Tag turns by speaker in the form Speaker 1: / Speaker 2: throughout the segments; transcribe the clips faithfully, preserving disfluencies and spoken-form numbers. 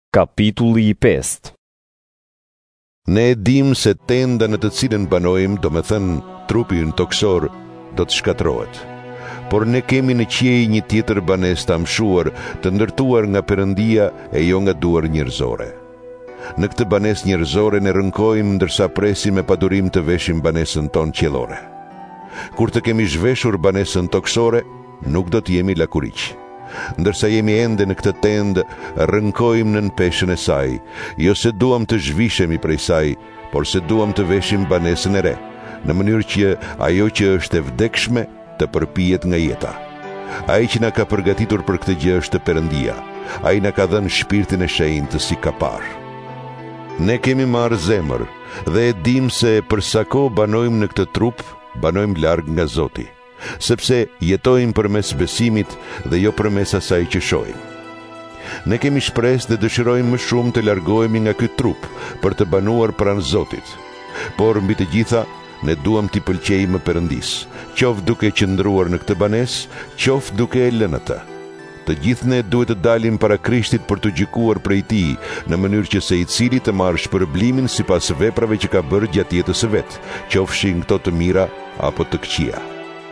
Speaker 1: Kapitulli pesë.
Speaker 2: Ne e dim se tenda në të cilën banojmë, do me thënë trupi në toksor, do të shkatrohet. Por ne kemi në qiej një tjetër banes të amshuar, të ndërtuar nga Perëndia e jo nga duar njerëzore. Në këtë banes njerëzore ne rënkojmë ndërsa presim me padurim të veshim banesën tonë qiellore. Kur të kemi zhveshur banesën toksore, nuk do të jemi lakuriq. Ndërsa jemi ende në këtë tendë, rënkojmë nën peshën e saj, jo se duam të zhvishemi prej saj, por se duam të veshim banesën e re, në mënyrë që ajo që është e vdekshme të përpijet nga jeta. Ai që na ka përgatitur për këtë gjë është Perëndia. Ai na ka dhënë shpirtin e shenjtë si kapar. Ne kemi marrë zemër dhe e dim se për sa kohë banojmë në këtë trup, banojmë larg nga Zoti, sepse jetojmë përmes besimit dhe jo përmes asaj që shohim. Ne kemi shpresë dhe dëshirojmë më shumë të largohemi nga ky trup për të banuar pranë Zotit. Por mbi të gjitha, ne duam t'i pëlqejmë Perëndis, qoftë duke qëndruar në këtë banesë, qoftë duke e lënë atë. Të gjithë ne duhet të dalim para Krishtit për të gjykuar prej tij, në mënyrë që se i cili të marrë shpërblimin sipas veprave që ka bërë gjatë jetës së vet, qofshin këto të mira apo të këqija.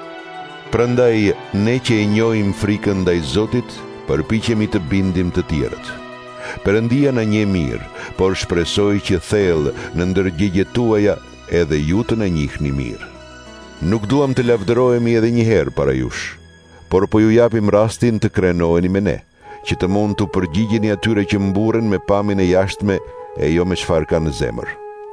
Speaker 2: Prandaj, ne që e njohim frikën ndaj Zotit, përpiqemi të bindim të tjerët. Perëndia na njeh mirë, por shpresoj që thellë në ndërgjegjet tuaja edhe ju të na njihni mirë. Nuk duam të lavdërohemi edhe një herë para jush, por po ju japim rastin të krenoheni me ne, që të mund të përgjigjeni atyre që mburren me pamjen e jashtme e jo me çfarë kanë në zemër.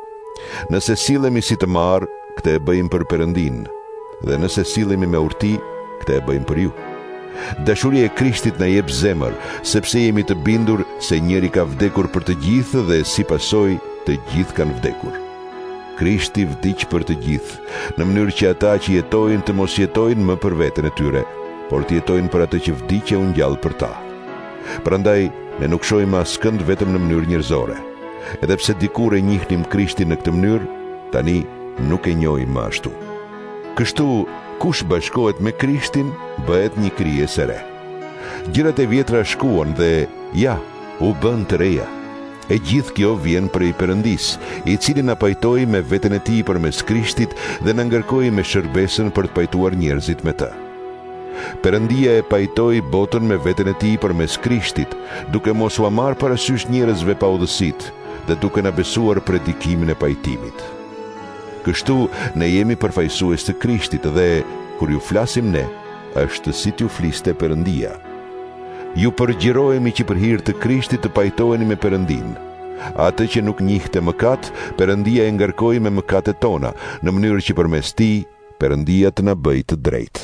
Speaker 2: Nëse sillemi si të marr, këtë e bëjmë për Perëndinë, dhe nëse sillemi me urti, këtë e bëjmë për ju. Dashuria e Krishtit na jep zemër, sepse jemi të bindur se njeri ka vdekur për të gjithë dhe si pasojë të gjithë kanë vdekur. Krishti vdiq për të gjithë, në mënyrë që ata që jetojnë të mos jetojnë më për veten e tyre, por të jetojnë për atë që vdiq e u ngjall për ta. Prandaj, ne nuk shohim askënd vetëm në mënyrë njerëzore. Edhe pse dikur e njihnim Krishtin në këtë mënyrë, tani nuk e njohim më ashtu. Kështu, kush bashkohet me Krishtin, bëhet një krijesë e re. Gjërat e vjetra shkuan dhe, ja, u bën të reja. E gjithë kjo vjen prej Perëndis, i cili na pajtoi me veten e tij përmes Krishtit dhe na ngarkoi me shërbesën për të pajtuar njerëzit me të. Perëndia e pajtoi botën me veten e tij përmes Krishtit, duke mos u marrë parasysh njerëzve pa udhësit dhe duke na besuar predikimin e pajtimit. Kështu ne jemi përfaqësues të Krishtit dhe kur ju flasim ne, është si t'ju fliste Perëndia. Ju përgjirohemi që për hir të Krishtit të pajtoheni me Perëndinë. Atë që nuk njihte mëkat, Perëndia e ngarkoi me mëkatet tona, në mënyrë që përmes tij Perëndia të na bëjë të drejtë.